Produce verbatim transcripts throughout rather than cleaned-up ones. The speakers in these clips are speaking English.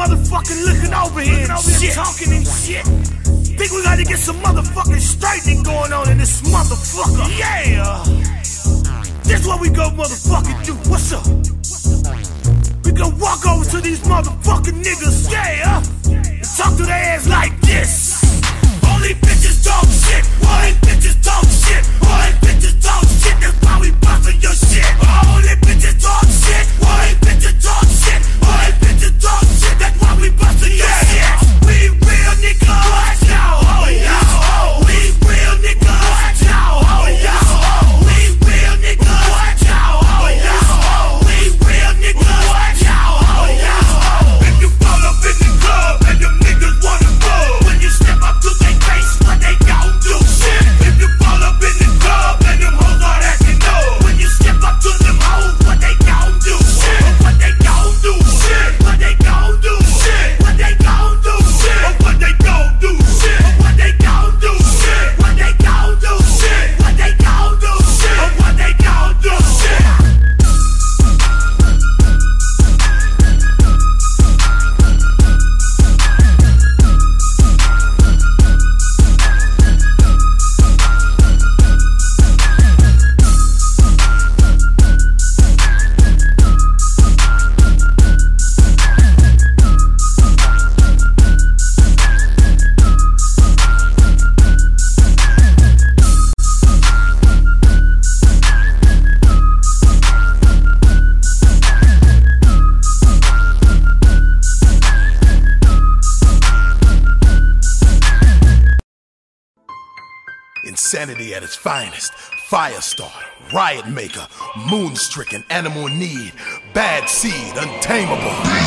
motherfucking looking over here and shit, talking and shit. Think we gotta get some motherfucking straightening going on in this motherfucker. Yeah. This what we go motherfucking do. What's up? We gonna walk over to these motherfucking niggas, yeah, and talk to their ass like this. Only bitches talk shit. Only bitches talk shit. Only bitches talk shit. That's why we bustin' your shit. Only bitches talk shit. Only bitches talk shit. Only bitches talk shit. That's why we bustin' your shit. We real niggas. Watch out. Oh yeah. We real niggas. Watch out. Oh yeah. We real niggas. Watch out. Oh yeah. We real niggas. Watch out. Oh yeah. If you fall up in the club and them niggas wanna go, when you step up to their face, what they gon' do? Shit. If you fall up in the club and them hoes are acting no, when you step up to them hoes, what they gon' do? Shit. What they gon' do? Shit. What they gon' do? Shit. What they gon' do? Shit. What they gon' do? Shit. What they gon' do? Shit. What they gon' do? Shit. What they gon' do? Shit. What they gon' do? Shit. Insanity at its finest. Firestarter, riot maker, moon-stricken, animal in need, bad seed, untamable.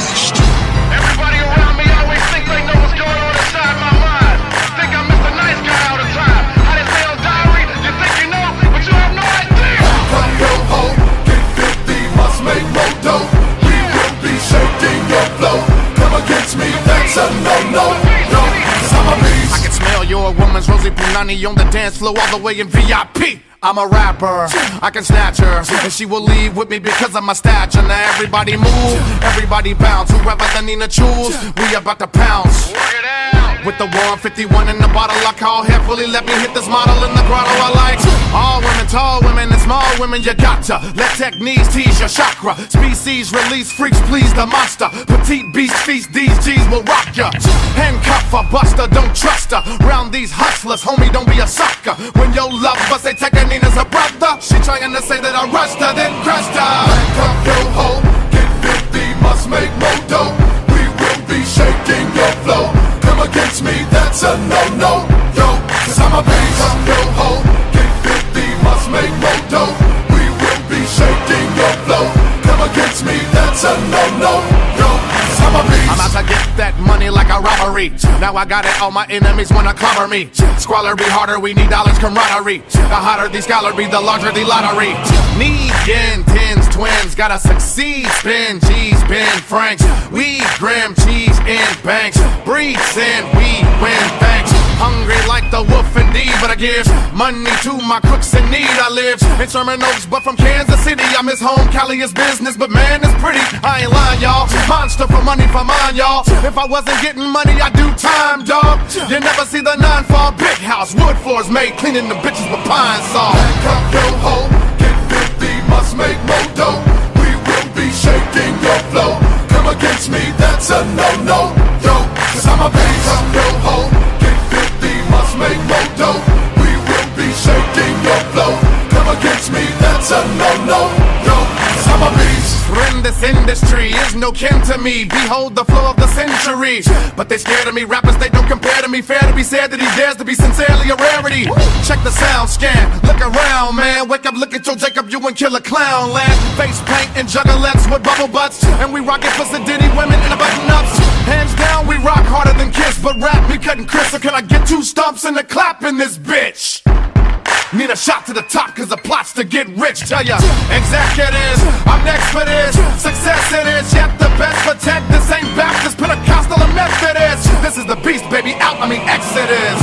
Everybody around me always think they know what's going on inside my mind. Think I'm Mister Nice Guy all the time. I didn't say on diary, you think you know, but you have no idea. Come yo ho, get fifty, must make more dough. We will be shaking your flow. Come against me, that's a no-no. No, cause I'm a beast. I can smell your woman's Rosie Punani on the dance floor all the way in V I P. I'm a rapper, I can snatch her, and she will leave with me because of my stature. Now everybody move, everybody bounce. Whoever the Nina choose, we about to pounce. With the one fifty-one in the bottle, I call heavily. Let me hit this model in the grotto. I like all women, tall women, and small women. You gotcha. Let techniques tease your chakra. Species release, freaks please the monster. Petite beast feast, these G's will rock ya. Handcuff a buster, don't trust her. Round these hustlers, homie, don't be a sucker. When your love bust, they take her Nina's a brother. She trying to say that I rushed her, then crushed her. Handcuff yo ho, get fifty, must make more dough. We will be shaking your flow. Come against me, that's a no-no. Yo, cause I'm a beast. Come yo ho, get fifty, must make more dough. We will be shaking your flow. Come against me, that's a no-no. Yo, cause I'm a beast. I'm out to get that money like a robbery. Now I got it, all my enemies wanna clobber me. Squalor be harder, we need dollars camaraderie. The hotter the scholar be, the larger the lottery. Need yen, tens, twins, gotta succeed. Spin G's, Ben Franks. We gram cheese in banks. Breathe in, we win thanks. Hungry like the wolf indeed, but I give money to my crooks in need. I live in Sherman Oaks, but from Kansas City. I miss home, Cali is business, but man, it's pretty. I ain't lying, y'all. Monster for money for mine, y'all. If I wasn't getting money, I do time, dog. You never see the nine fall big house, wood floors made, cleaning the bitches with pine saw. Handcuff yo ho, get fifty, must make more dough. We will be shaking your flow. Come against me, that's a no-no. Yo, cause I'm a beast. Handcuff yo ho, get fifty, must make more dough. We will be shaking your flow. Come against me, that's a no-no. Yo, cause I'm a beast. Friend, this industry is no kin to me. Behold the flow of the century. But they scared of me, rappers they don't compare to me. Fair to be said that he dares to be sincerely a rarity. Check the sound scan, look around, man. Wake up, look at your Jacob, you and kill a clown land. Face paint and juggalettes with bubble butts. And we rock it for Sadiddy women in the button ups. Hands down, we rock harder than Kiss. But rap, me cutting Chris, so can I get two stumps and a clap in this bitch? Need a shot to the top cause the plot's to get rich. Tell ya, executives, I'm next for this. Success it is, yet the best protect. This ain't Baptist, Pentecostal, or Methodist. This is the beast, baby, out, I mean Exodus.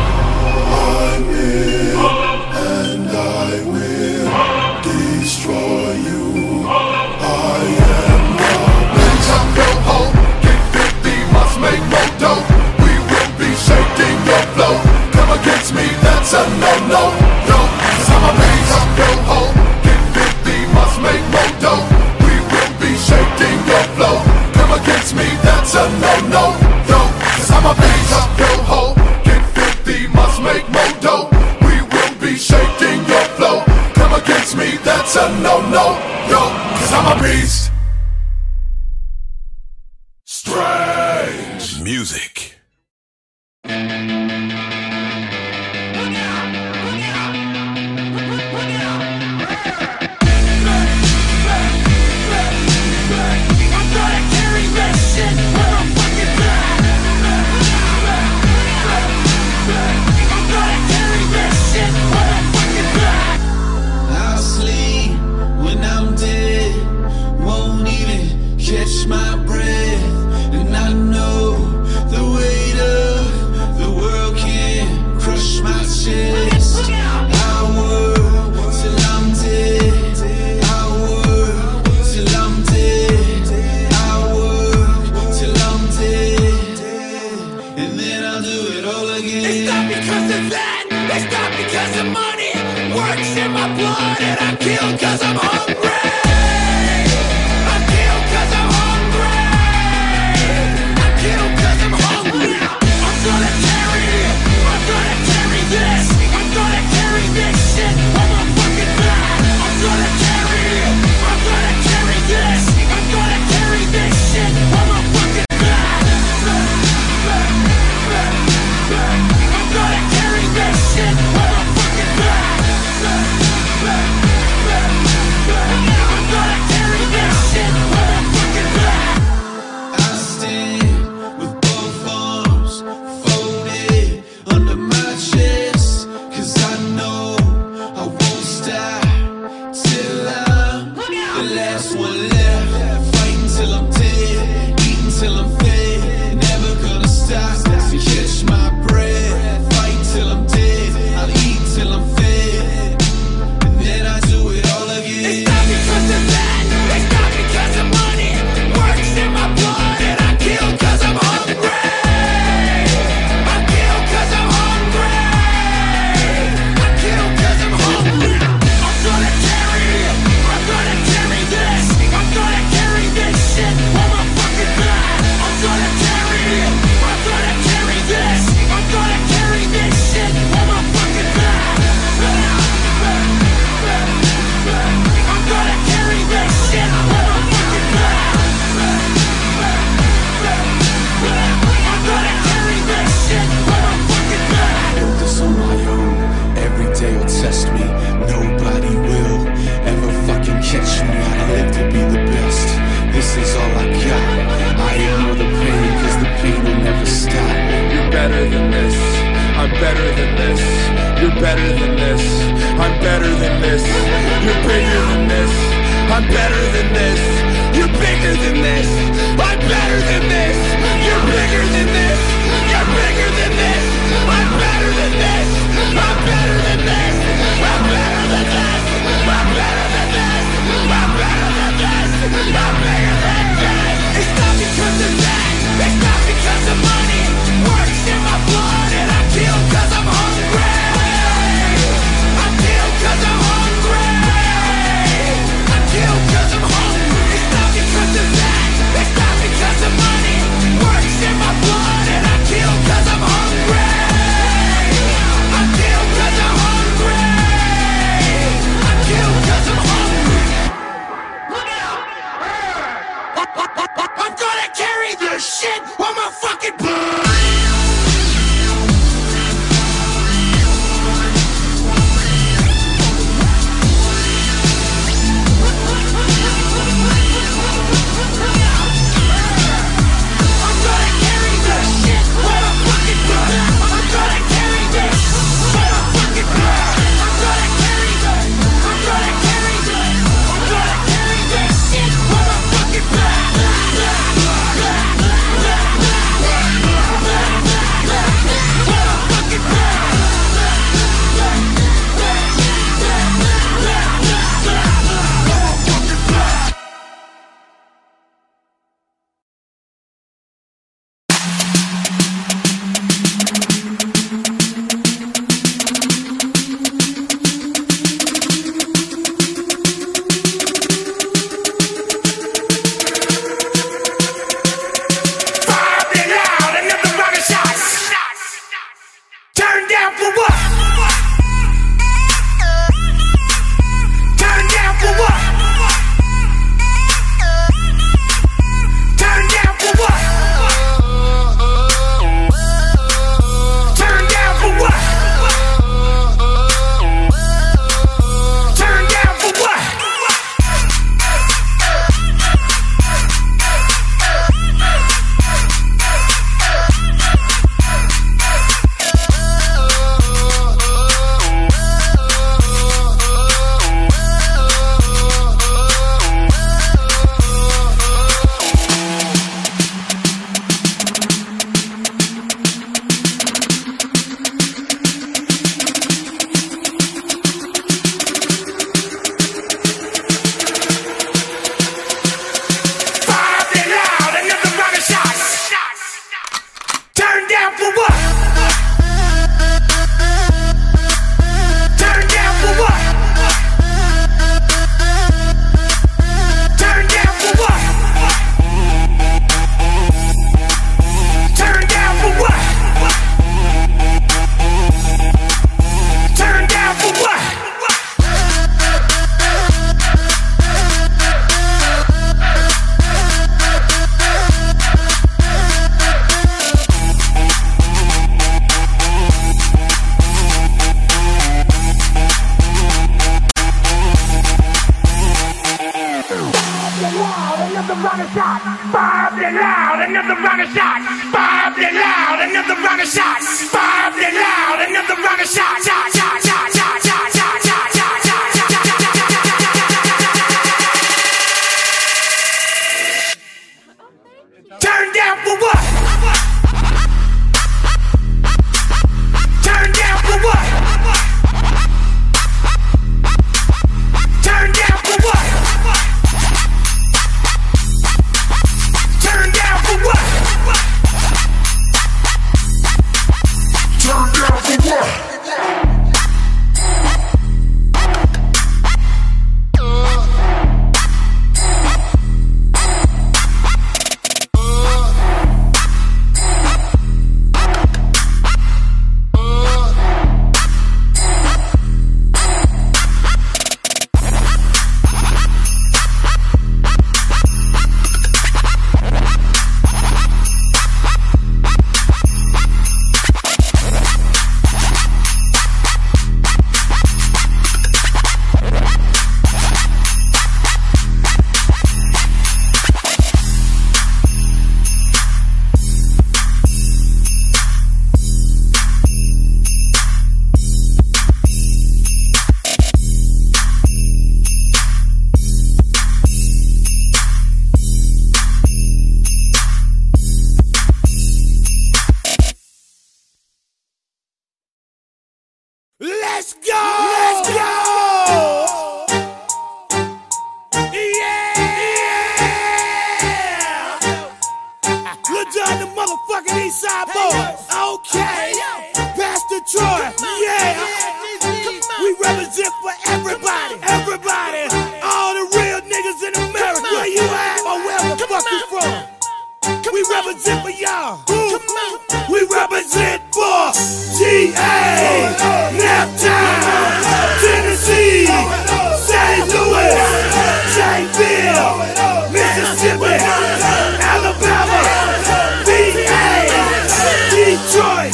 I will, and I will destroy you. I am the beast. Yo ho, get fifty, music. Catch my breath, and I know the weight of the world can crush my chest. I work till I'm dead. I work till I'm dead. I work till I'm dead, and then I'll do it all again. It's not because of that. It's not because of money. Works in my blood, and I kill 'cause I'm hungry. Bob the loud, another round of shots. Bob the loud, another round of shots. Bob the loud, another round of shots. Shot, shot, shot, shot, shot, shot, shot, shot, shot, shot. Turn down for what? Turn down for what? Turn down for what? Turn down for what? Turn down for what? Let's go! Let's go! Yeah! Look down the motherfucking East Side boys. Okay. Pastor Troy. Yeah. We represent for everybody. Everybody. All the real niggas in America. Where you at? Or wherever the fuck you from. We represent for y'all. We represent for G A, Naptown, Tennessee, Saint Louis, Shaneville, Mississippi, Alabama, V A, Detroit,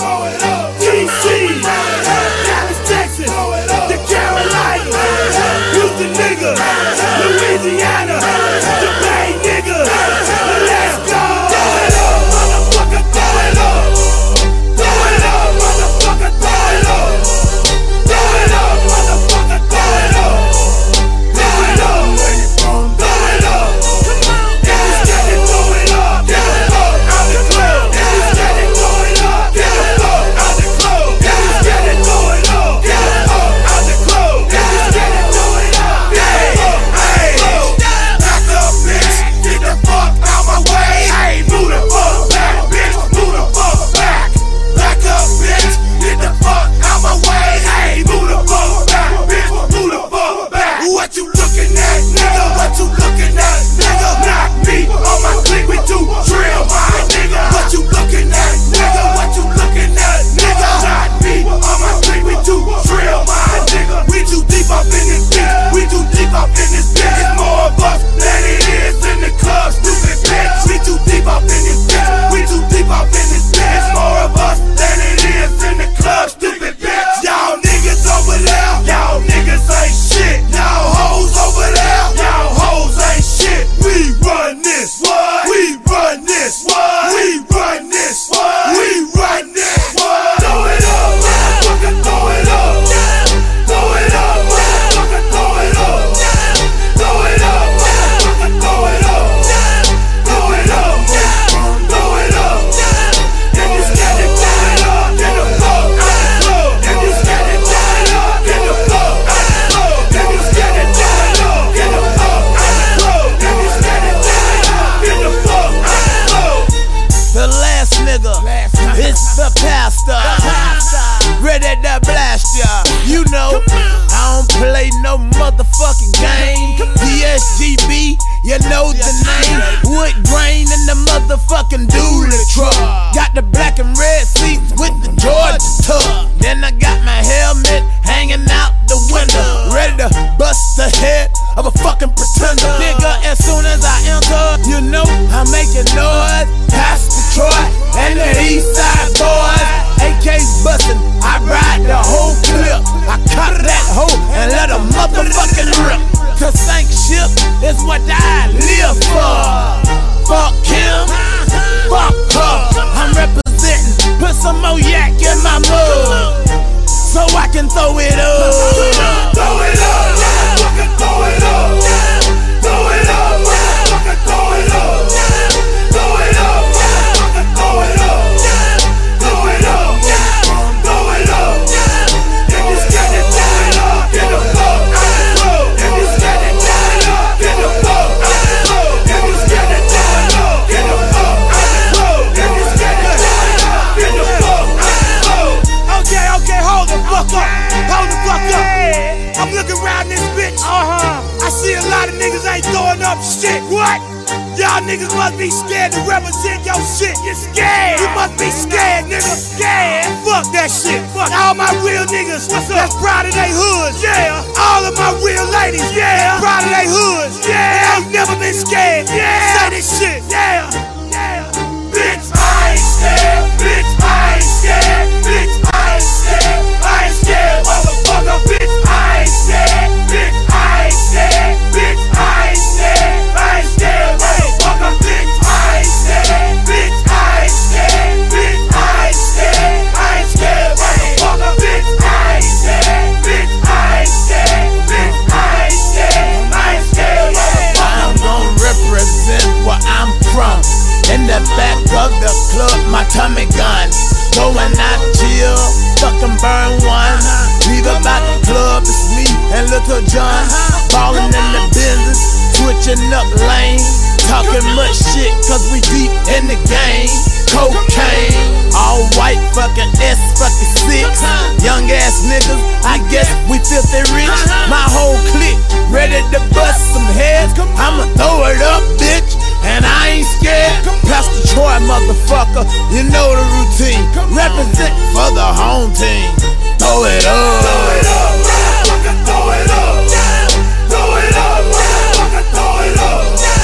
D C, Dallas, Texas, the Carolinas, Houston niggas, Louisiana, the Bay niggas. Let's go! Throw it up, motherfucker, throw it up. Throw it up, motherfucker, throw it up. Throw it up, motherfucker, throw it up. Throw it up, throw it up. If you steady, throw it up. Get the fuck out the club. If you steady, throw it up. Get the fuck out the club. If you steady, throw it up. Get the fuck out the club. If you steady, throw it up. Get the fuck out the club. Back up, bitch. Get the fuck out my way. Hey, move the fuck back, bitch. Move the fuck back. Back up, bitch. Get the fuck out my way. Hey, move the fuck back, bitch. Move the fuck back. What you looking at, nigga? What you looking at, nigga? Not me on my clique, we do drill, my nigga. What you looking at, nigga? What you looking at, nigga? Not me on my clique, we do drill, my nigga. We too deep up in this bitch. We too deep up in this bitch. It's more of us than it is in the club, stupid bitch. We too deep up in this bitch. We too deep up in this bitch. It's more of us than it is in the club, stupid bitch. Y'all niggas over there, y'all niggas ain't shit. Y'all hoes over there, y'all hoes ain't shit. We run this, what? We run this, what? We run this, what? We run this, what? Throw it up, motherfucker, throw it up. Throw it up, motherfucker, throw it up. Throw it up, motherfucker, throw it up. Throw it up, throw it up. If you scared it, throw it up. Get the fuck out the club. If you scared it, throw it up. Get the fuck out the club. If you scared it, throw it up. Get the fuck out the club. If you scared it, throw it up. Get the fuck out the club. The last nigga, it's the pastor. Ready to blast ya. You know, I don't play no motherfucking game. P S G B, you know the name. Wood grain in the motherfucking dually truck. Got the black and red seats with the Georgia tuck. Then I got my helmet hanging out the window, ready to bust the head of a fucking pretender. Nigga, as soon as I enter, you know I'm making noise. Pastor Troy and the East Side boys, A Ks bustin', I ride the whole clip. I cut that hoe and let a motherfucking rip. To sink ship is what I live for. Fuck him, fuck her. I'm representing, put some more yak in my mug, so I can throw it up. Throw it up, fucking throw it up. Throw it up, fucking throw it up. Throw it up, fucking throw it up. Throw it up, throw it up. If you scared to throw it up, get the fuck out the club. If you scared to throw it up, get the fuck out the club. If you scared to throw it up, get the fuck out the club. If you scared to throw it up, get the fuck out the club. Okay, okay, hold the fuck up. Hold the fuck up. I'm looking around this bitch. Uh-huh. I see a lot of niggas ain't throwing up shit. What? Y'all niggas must be scared to represent your shit. You're scared. You must be scared, nigga. Scared. Fuck that shit. Fuck all my real niggas. What's up? That's proud of they hoods. Yeah. All of my real ladies. Yeah. Proud of they hoods. Yeah. They ain't never been scared. Yeah. Say this shit. Yeah. Yeah. Bitch, I ain't scared. Bitch, I ain't scared. Bitch, I ain't scared. I ain't scared, motherfucker. Bitch, I ain't scared. Bitch, I ain't scared. Bitch, I ain't scared. I ain't scared, motherfucker. Bitch, I ain't scared. Bitch, I ain't scared. Bitch, I ain't scared. I ain't scared, motherfucker. Bitch, I ain't scared. Bitch, I ain't scared. Bitch, I ain't scared. I ain't scared, motherfucker. I'm gonna represent where I'm from. In the back of the club, my Tommy gun. Going out chill, fucking burn one. Leave about the club, it's me and Little John. Ballin' in the business, switching up lanes. Talking much shit, cause we deep in the game. Cocaine, all white fucking S fucking six. Young ass niggas, I guess we filthy rich. My whole clique, ready to bust some heads. I'ma throw it up, bitch, and I ain't scared. Pastor Troy, motherfucker, you know the routine. Represent for the home team. Throw it up. Throw it up, fucking throw it up. Throw it up, fucking throw it up.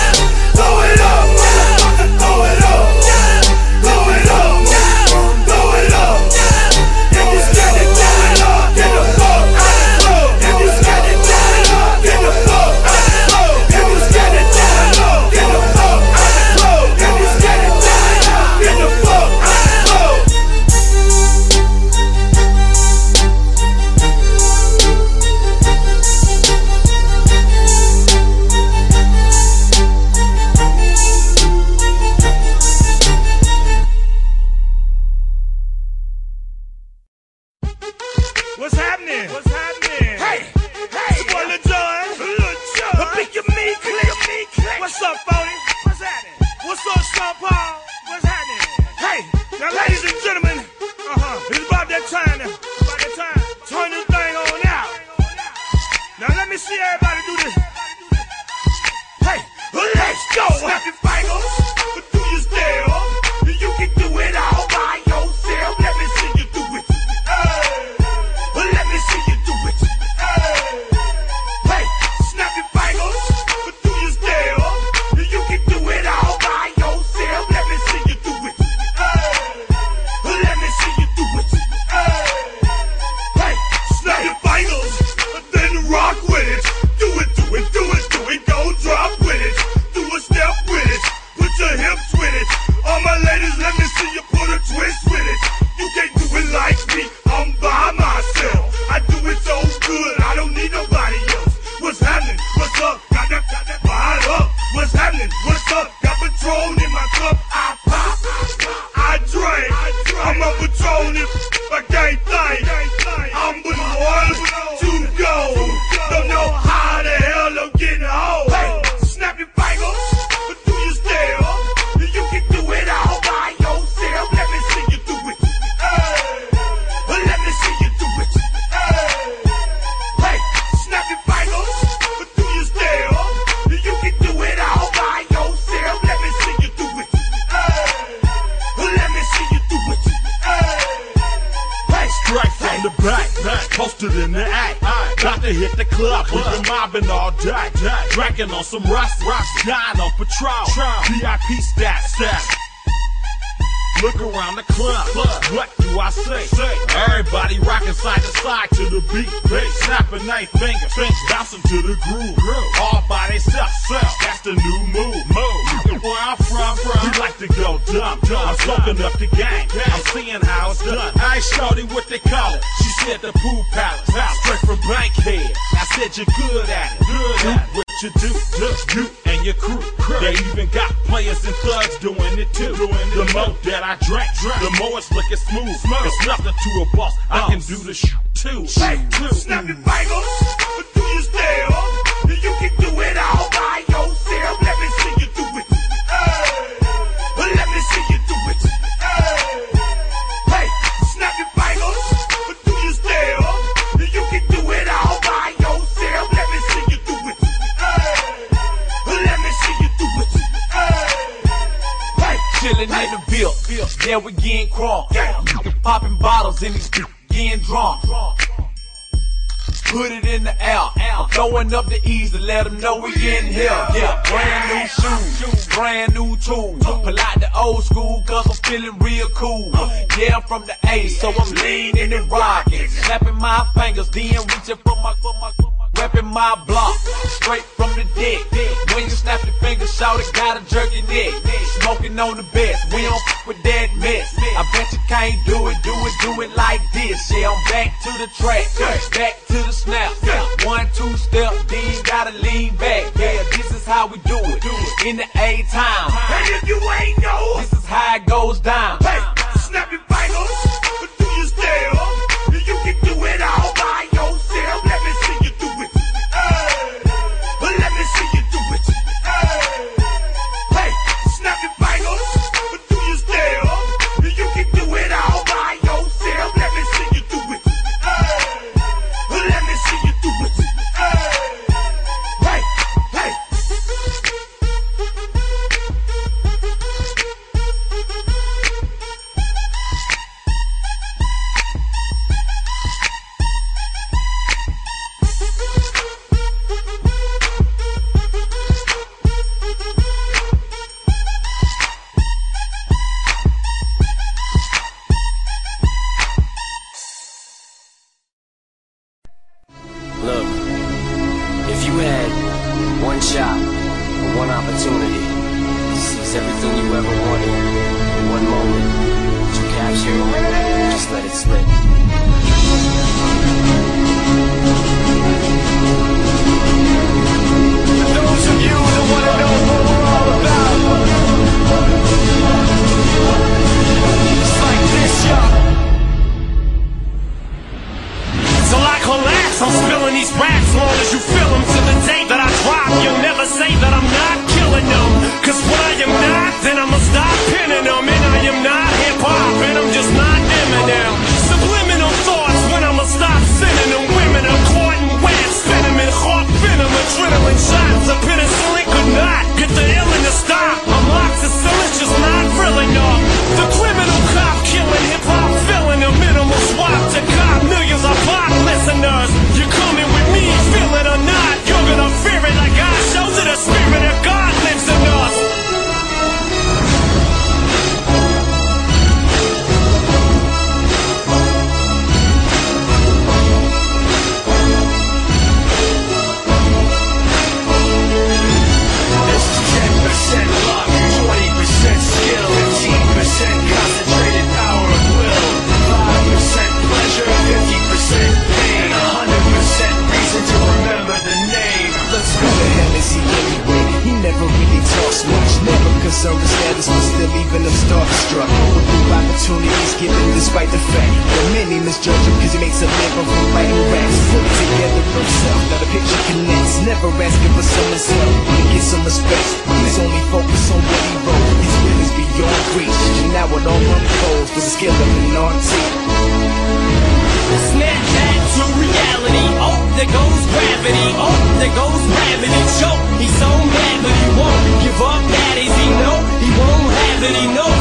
Throw it up, fucking throw it up. Throw it up, throw it up. If you scared to throw it up, get the fuck out the club. If you scared to throw it up, get the fuck out the club. If you scared to throw it up, get the fuck out the club. If you scared to throw it up, get the fuck out the club. What's happening? What's happening? Hey, hey, it's boy Lil Jon. Lil Jon. A pick your me click. What's up, Phony? What's happening? What's up, Sean Paul? What's happening? Hey, now ladies and gentlemen, uh-huh, it's about that time now. About that time. Turn this thing on out. Now let me see everybody do this. Hey, let's go. Snap your fingers, but do you still? You can do it all by yourself. Let me see you do it. Hey. Let me see you do it. Hey, hey, snap your fingers, but do you still? You can do it all by yourself. Let me see you do it. Hey, let me see you do it. Hey, hey, snap your fingers, then rock with it. Do it, do it, do it, do it. Go drop with it. Do a step with it. Put your hips with it. All my ladies, let me see you put a twist with it. You can't do it like me. I'm by myself. I do it so good, I don't need nobody else. What's happening? What's up? Got that, got that fired up. What's happening? What's up? Got Patron in my cup. I pop, I drink. I'm a Patron if I can't think. I'm with one to go. Don't know how the hell I'm getting home. Hey, snap your fingers, but do you still? You can do it all by yourself. Let me see you do it. Hey, let me see you do it. Hey, hey, snap your fingers, but do you still? You can do it all by yourself. Let me see you do it. Hey, let me see you do it. Hey, hey, straight from the back, back, posted in the act. Got to hit the club, we've been mobbing all day. Drinking on some rust, rust, dying on Patron. V I P stats, stats. Look around the club. What do I say? Everybody rocking side to side to the beat. Snapping night fingers, bouncing to the groove. All by themselves. That's the new move. Where I'm from, we like to go dumb. I'm soaking up the game. I'm seeing how it's done. I ain't shorty what they call it. She said the pool palace. Straight from Bankhead. I said you're good at it. Do what you do. You and your crew. They even got players and thugs doing it too. The more that I drink, the more it's looking smooth. It's nothing to a boss. I can do the shit too. Hey, snap your fingers, do your style. You can do it all by yourself. Let me see you do it. Hey, let me see you do it. Hey, hey, snap your fingers, do your style. You can do it all by yourself. Let me see you do it. Hey, let me see you do it. Hey, hey, chillin' in the bill, yeah, we getting crunk. Popping bottles in these getting drunk. Put it in the air, I'm throwing up the E's to let them know we in here. Yeah, brand new shoes, brand new tools. Pull out the old school cause I'm feeling real cool. Yeah, I'm from the A, so I'm leaning and rocking. Snapping my fingers, then reaching for my, for my, for my repping my block, straight from the deck. When you snap your fingers, shout it, gotta jerk your neck. Smoking on the best, we don't f with that mess. I bet you can't do it, do it, do it like this. Yeah, I'm back to the track, back to the snap. One, two step, then you gotta lean back. Yeah, this is how we do it, in the A time. and if you ain't know, This is how it goes down. hey, snap your fingers, do your style. You can do it all by yourself. Let me see you do it. Hey, let me see you do it. Hey, hey, snap your fingers, do your style. You can do it all by yourself. Let me see you do it. Hey, let me see you do it. Hey, hey, hey. Look, if you had one shot or one opportunity to seize everything you ever wanted in one moment, would you capture it or just let it slip? For those of you that want to know what we're all about, it's like this, y'all. So like collapse, I'm spilling these raps long as you feel them. To the day that I drop, you'll never say that I'm not killing them. Cause when I am not, then I'ma stop pinning them. And I am not hip-hop, and I'm just not Eminem. Subliminal thoughts when I'ma stop sending them. Women are caught in web, spin them in heart venom. Adrenaline shots, a penicillin could not get the illness to stop. I'm locked to it's just not real enough. The criminal cop killing hip-hop, filling a minimal swap to cop millions of pop listeners. You're coming with me, feel it or not. You're gonna fear it like God shows it. The spirit of God lives in us. This is ten percent luck, twenty percent skill, fifteen percent concentrated power of will, five percent pleasure, fifty percent pain, one hundred percent reason to remember the name. Let's go to him, is he anyway? He never really talks much, never concerned with status, but still even him starstruck. With new opportunities given despite the fact that many misjudge him cause he makes a living from writing raps. Put it together himself, now the picture connects. Never asking for someone's help, to get some respect. He's only focused on what he wrote, his will is beyond reach. And now it all unfolds with the skill of an artist. Snap back to reality. Oh, there goes gravity. Oh, there goes gravity. Choke. He's so mad, but he won't give up. That is he know. He won't have it. He knows.